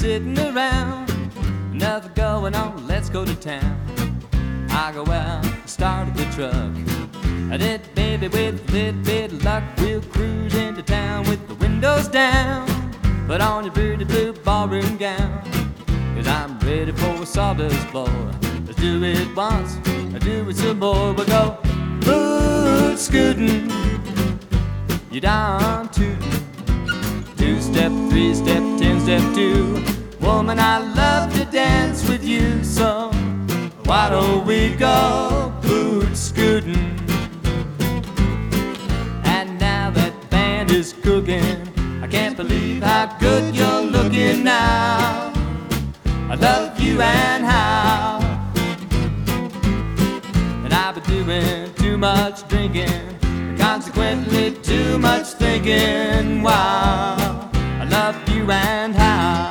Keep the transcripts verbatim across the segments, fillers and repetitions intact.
sitting around, nothing going on, let's go to town. I go out, started the truck. I did, baby, with a little bit of luck, we'll cruise into town with the windows down. Put on your pretty blue ballroom gown, 'cause I'm ready for a sawdust floor. Let's do it once, do it some more. We'll go boot scooting, you down tootin'. Two step, three step, ten step two. Woman, I love to dance with you, so why don't we go boot scooting? And now that band is cooking, I can't believe how good you're looking now. I love you and how. And I've been doing too much drinking, consequently too much thinking. Wow, I love you and how.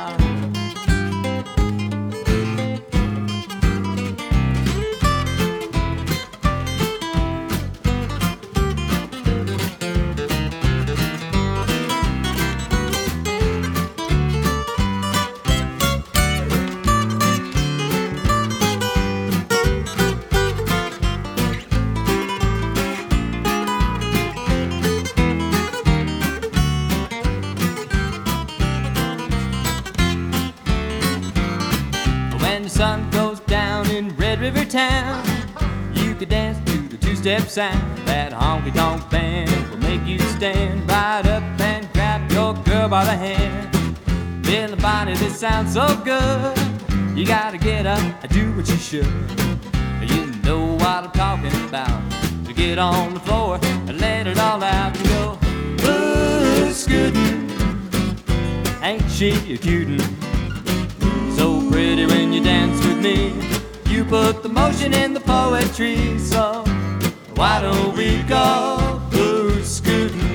When the sun goes down in Red River Town, you could dance to the two-step sound. That honky-tonk band will make you stand right up and grab your girl by the hand. Little Bonnie, this sounds so good, you gotta get up and do what you should. You know what I'm talking about. So get on the floor and let it all out and go boot scooting. Ain't she a cutie? So pretty when you dance with me. You put the motion in the poetry, so why don't we go boot scooting?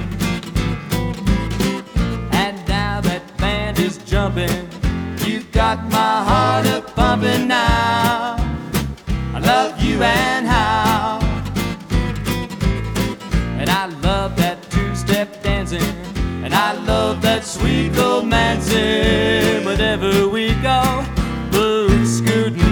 And now that band is jumping, you got my heart a pumping now. I love you and how. And I love that two-step dancing, and I love that sweet romancing. Whenever we go boot scooting.